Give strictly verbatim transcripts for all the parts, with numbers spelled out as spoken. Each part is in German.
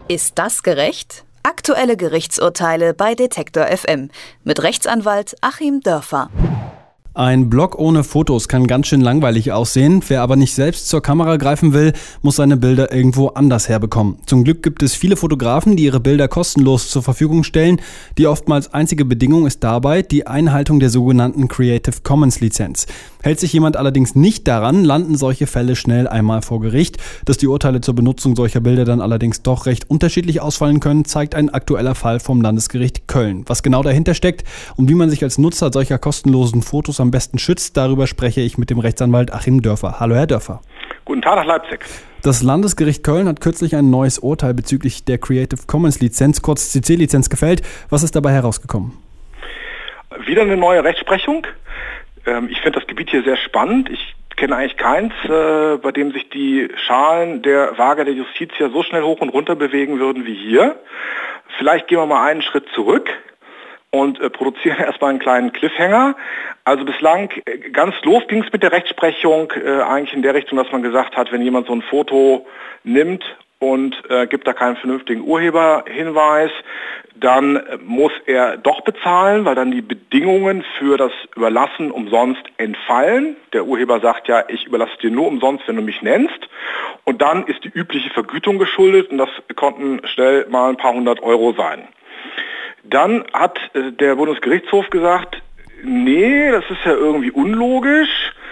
Ist das gerecht? Aktuelle Gerichtsurteile bei Detektor F M mit Rechtsanwalt Achim Dörfer. Ein Blog ohne Fotos kann ganz schön langweilig aussehen. Wer aber nicht selbst zur Kamera greifen will, muss seine Bilder irgendwo anders herbekommen. Zum Glück gibt es viele Fotografen, die ihre Bilder kostenlos zur Verfügung stellen. Die oftmals einzige Bedingung ist dabei die Einhaltung der sogenannten Creative Commons Lizenz. Hält sich jemand allerdings nicht daran, landen solche Fälle schnell einmal vor Gericht. Dass die Urteile zur Benutzung solcher Bilder dann allerdings doch recht unterschiedlich ausfallen können, zeigt ein aktueller Fall vom Landesgericht Köln. Was genau dahinter steckt und wie man sich als Nutzer solcher kostenlosen Fotos am besten schützt, darüber spreche ich mit dem Rechtsanwalt Achim Dörfer. Hallo Herr Dörfer. Guten Tag nach Leipzig. Das Landesgericht Köln hat kürzlich ein neues Urteil bezüglich der Creative Commons Lizenz, kurz C C-Lizenz, gefällt. Was ist dabei herausgekommen? Wieder eine neue Rechtsprechung. Ich finde das Gebiet hier sehr spannend. Ich kenne eigentlich keins, bei dem sich die Schalen der Waage der Justiz ja so schnell hoch und runter bewegen würden wie hier. Vielleicht gehen wir mal einen Schritt zurück und äh, produzieren erstmal einen kleinen Cliffhanger. Also bislang, äh, ganz los ging es mit der Rechtsprechung äh, eigentlich in der Richtung, dass man gesagt hat, wenn jemand so ein Foto nimmt und äh, gibt da keinen vernünftigen Urheberhinweis, dann äh, muss er doch bezahlen, weil dann die Bedingungen für das Überlassen umsonst entfallen. Der Urheber sagt ja, ich überlasse dir nur umsonst, wenn du mich nennst. Und dann ist die übliche Vergütung geschuldet und das konnten schnell mal ein paar hundert Euro sein. Dann hat äh, der Bundesgerichtshof gesagt, nee, das ist ja irgendwie unlogisch,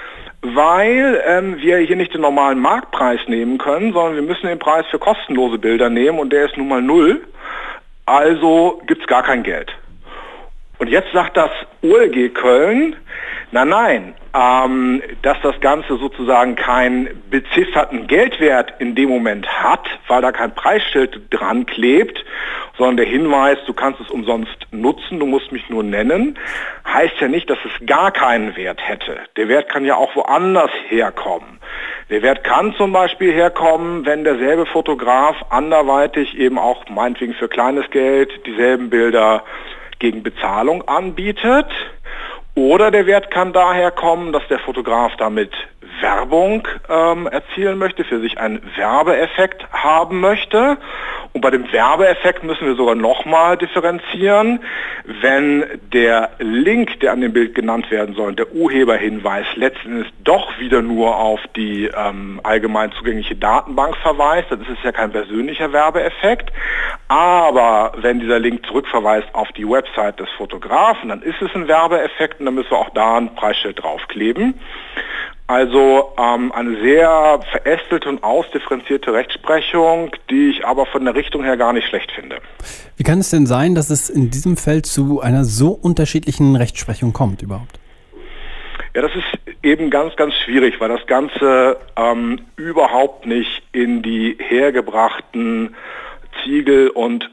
weil ähm, wir hier nicht den normalen Marktpreis nehmen können, sondern wir müssen den Preis für kostenlose Bilder nehmen und der ist nun mal null, also gibt es gar kein Geld. Und jetzt sagt das O L G Köln, na nein, ähm, dass das Ganze sozusagen keinen bezifferten Geldwert in dem Moment hat, weil da kein Preisschild dran klebt, sondern der Hinweis, du kannst es umsonst nutzen, du musst mich nur nennen, heißt ja nicht, dass es gar keinen Wert hätte. Der Wert kann ja auch woanders herkommen. Der Wert kann zum Beispiel herkommen, wenn derselbe Fotograf anderweitig eben auch meinetwegen für kleines Geld dieselben Bilder gegen Bezahlung anbietet. Oder der Wert kann daher kommen, dass der Fotograf damit Werbung ähm, erzielen möchte, für sich einen Werbeeffekt haben möchte. Und bei dem Werbeeffekt müssen wir sogar nochmal differenzieren. Wenn der Link, der an dem Bild genannt werden soll, der Urheberhinweis letzten Endes doch wieder nur auf die ähm, allgemein zugängliche Datenbank verweist, dann ist es ja kein persönlicher Werbeeffekt. Aber wenn dieser Link zurückverweist auf die Website des Fotografen, dann ist es ein Werbeeffekt und dann müssen wir auch da ein Preisschild draufkleben. Also ähm, eine sehr verästelte und ausdifferenzierte Rechtsprechung, die ich aber von der Richtung her gar nicht schlecht finde. Wie kann es denn sein, dass es in diesem Feld zu einer so unterschiedlichen Rechtsprechung kommt überhaupt? Ja, das ist eben ganz, ganz schwierig, weil das Ganze ähm, überhaupt nicht in die hergebrachten Ziegel- und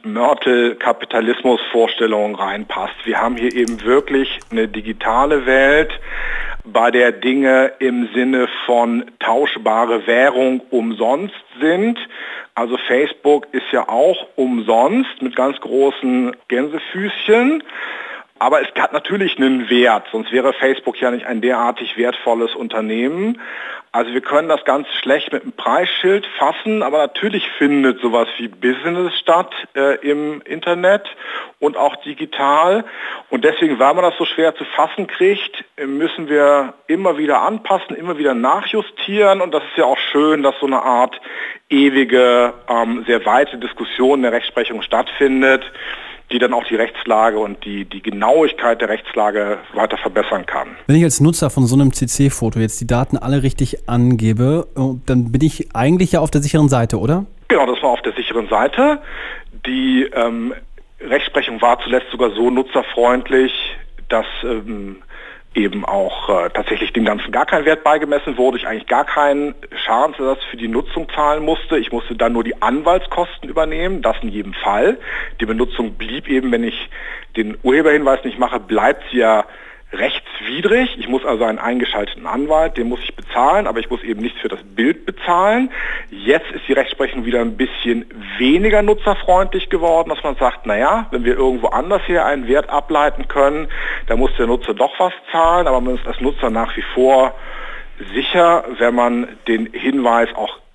Mörtel-Kapitalismus-Vorstellungen reinpasst. Wir haben hier eben wirklich eine digitale Welt, bei der Dinge im Sinne von tauschbare Währung umsonst sind. Also Facebook ist ja auch umsonst mit ganz großen Gänsefüßchen. Aber es hat natürlich einen Wert, sonst wäre Facebook ja nicht ein derartig wertvolles Unternehmen. Also wir können das ganz schlecht mit einem Preisschild fassen, aber natürlich findet sowas wie Business statt äh, im Internet und auch digital. Und deswegen, weil man das so schwer zu fassen kriegt, müssen wir immer wieder anpassen, immer wieder nachjustieren. Und das ist ja auch schön, dass so eine Art ewige, ähm, sehr weite Diskussion der Rechtsprechung stattfindet, die dann auch die Rechtslage und die, die Genauigkeit der Rechtslage weiter verbessern kann. Wenn ich als Nutzer von so einem C C-Foto jetzt die Daten alle richtig angebe, dann bin ich eigentlich ja auf der sicheren Seite, oder? Genau, das war auf der sicheren Seite. Die ähm, Rechtsprechung war zuletzt sogar so nutzerfreundlich, dass ähm, eben auch äh, tatsächlich dem Ganzen gar kein Wert beigemessen wurde, ich eigentlich gar keinen Schadensersatz für die Nutzung zahlen musste. Ich musste dann nur die Anwaltskosten übernehmen, das in jedem Fall. Die Benutzung blieb eben, wenn ich den Urheberhinweis nicht mache, bleibt sie ja rechtswidrig. Ich muss also einen eingeschalteten Anwalt, den muss ich bezahlen, aber ich muss eben nichts für das Bild bezahlen. Jetzt ist die Rechtsprechung wieder ein bisschen weniger nutzerfreundlich geworden, dass man sagt, naja, wenn wir irgendwo anders hier einen Wert ableiten können, dann muss der Nutzer doch was zahlen, aber man ist als Nutzer nach wie vor sicher, wenn man den Hinweis auch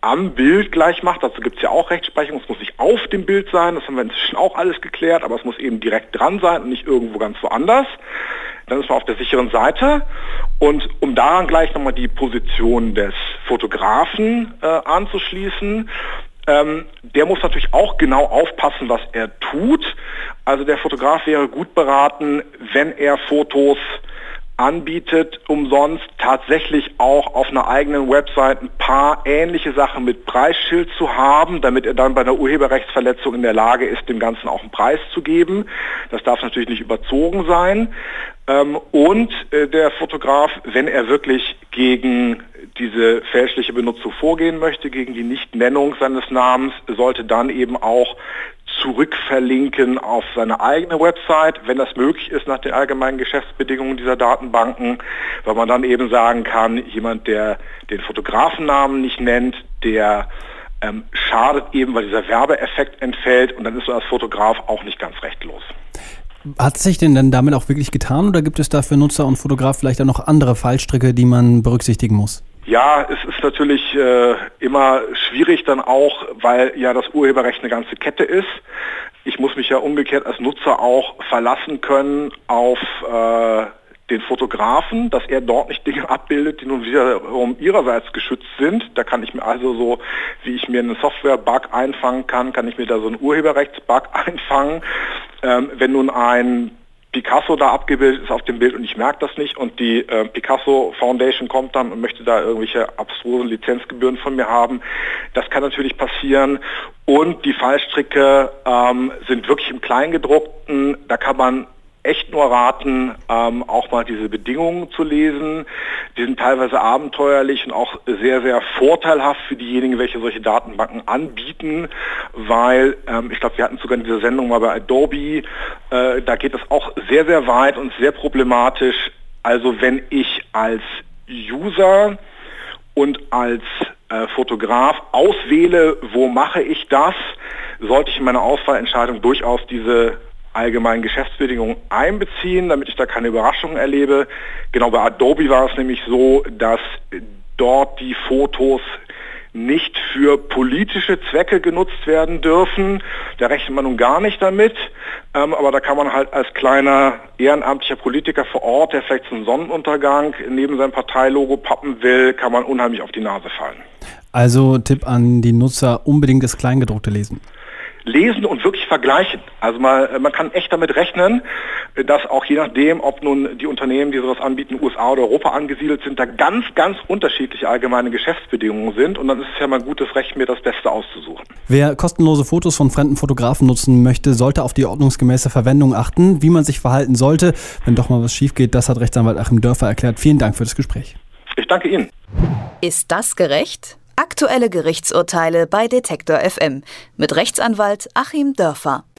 am Bild gleich macht. Dazu gibt es ja auch Rechtsprechung. Es muss nicht auf dem Bild sein, das haben wir inzwischen auch alles geklärt, aber es muss eben direkt dran sein und nicht irgendwo ganz woanders. Dann ist man auf der sicheren Seite. Und um daran gleich nochmal die Position des Fotografen äh, anzuschließen, ähm, der muss natürlich auch genau aufpassen, was er tut. Also der Fotograf wäre gut beraten, wenn er Fotos anbietet, umsonst tatsächlich auch auf einer eigenen Website ein paar ähnliche Sachen mit Preisschild zu haben, damit er dann bei einer Urheberrechtsverletzung in der Lage ist, dem Ganzen auch einen Preis zu geben. Das darf natürlich nicht überzogen sein. Ähm, und äh, der Fotograf, wenn er wirklich gegen diese fälschliche Benutzung vorgehen möchte, gegen die Nichtnennung seines Namens, sollte dann eben auch zurückverlinken auf seine eigene Website, wenn das möglich ist nach den allgemeinen Geschäftsbedingungen dieser Datenbanken, weil man dann eben sagen kann, jemand, der den Fotografennamen nicht nennt, der ähm, schadet eben, weil dieser Werbeeffekt entfällt und dann ist man als Fotograf auch nicht ganz rechtlos. Hat sich denn dann damit auch wirklich getan oder gibt es da für Nutzer und Fotograf vielleicht auch noch andere Fallstricke, die man berücksichtigen muss? Ja, es ist natürlich äh, immer schwierig dann auch, weil ja das Urheberrecht eine ganze Kette ist. Ich muss mich ja umgekehrt als Nutzer auch verlassen können auf äh, den Fotografen, dass er dort nicht Dinge abbildet, die nun wiederum ihrerseits geschützt sind. Da kann ich mir also so, wie ich mir einen Software-Bug einfangen kann, kann ich mir da so einen Urheberrechts-Bug einfangen. Ähm, wenn nun ein Picasso da abgebildet ist auf dem Bild und ich merke das nicht und die äh, Picasso Foundation kommt dann und möchte da irgendwelche abstrusen Lizenzgebühren von mir haben. Das kann natürlich passieren und die Fallstricke ähm, sind wirklich im Kleingedruckten. Da kann man echt nur raten, ähm, auch mal diese Bedingungen zu lesen. Die sind teilweise abenteuerlich und auch sehr, sehr vorteilhaft für diejenigen, welche solche Datenbanken anbieten, weil ähm, ich glaube, wir hatten sogar in dieser Sendung mal bei Adobe, äh, da geht es auch sehr, sehr weit und sehr problematisch. Also wenn ich als User und als äh, Fotograf auswähle, wo mache ich das, sollte ich in meiner Auswahlentscheidung durchaus diese allgemeinen Geschäftsbedingungen einbeziehen, damit ich da keine Überraschungen erlebe. Genau bei Adobe war es nämlich so, dass dort die Fotos nicht für politische Zwecke genutzt werden dürfen. Da rechnet man nun gar nicht damit, ähm, aber da kann man halt als kleiner ehrenamtlicher Politiker vor Ort, der vielleicht so einen Sonnenuntergang neben seinem Parteilogo pappen will, kann man unheimlich auf die Nase fallen. Also Tipp an die Nutzer, unbedingt das Kleingedruckte lesen. Lesen und wirklich vergleichen. Also mal, man kann echt damit rechnen, dass auch je nachdem, ob nun die Unternehmen, die sowas anbieten, U S A oder Europa angesiedelt sind, da ganz, ganz unterschiedliche allgemeine Geschäftsbedingungen sind und dann ist es ja mal gutes Recht, mir das Beste auszusuchen. Wer kostenlose Fotos von fremden Fotografen nutzen möchte, sollte auf die ordnungsgemäße Verwendung achten, wie man sich verhalten sollte, wenn doch mal was schief geht. Das hat Rechtsanwalt Achim Dörfer erklärt. Vielen Dank für das Gespräch. Ich danke Ihnen. Ist das gerecht? Aktuelle Gerichtsurteile bei Detektor F M mit Rechtsanwalt Achim Dörfer.